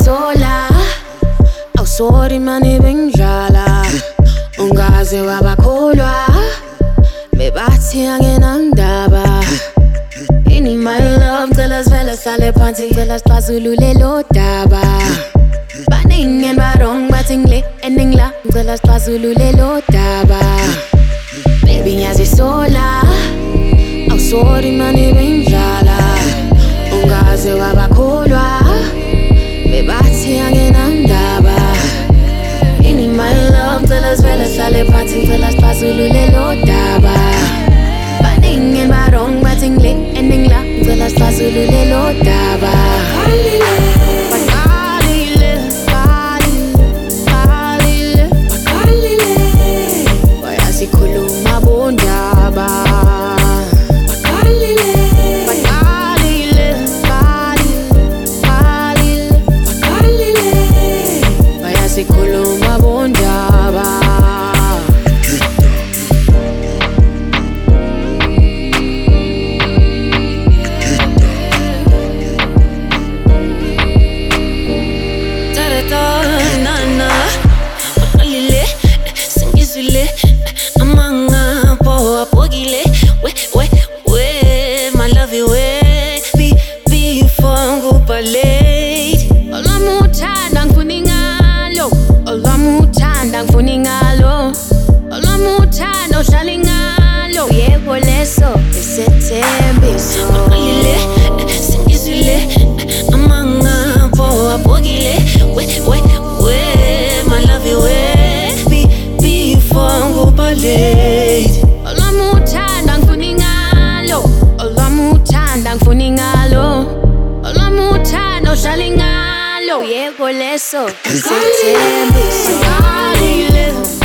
sola. Awusori mani bengidlala. Ungaze wabakholwa bebathi angenandaba. Ini my love ngicela sivele sihlale phansi ngicela sixazulule lo daba. Baningi and barong bathi ngile endingla ngicela sixazulule lo daba. Baby ngiyazisola awusori mani bengidlala. Ungaze wabakholwa bebathi angenandaba. Ini my love ngicela sivele sihlale phansi ngicela sixazulule lo daba. Baningi and barong bathi ngile endingla ngicela sixazulule lo daba. Sikhuluma bondaba sikhuluma bondaba. Olamuthanda ngifuna ingalo, olamuthanda ngifuna ingalo, olamuthanda uhlala ingalo. Yebo leso isethembiso. Uqalile sengizwile amangapho abhokile we my love you we before ngoba late. Olamuthanda ngifuna ingalo, olamuthanda ngifuna ingalo, olamuthanda uhlala ingalo. Yebo leso isethembiso.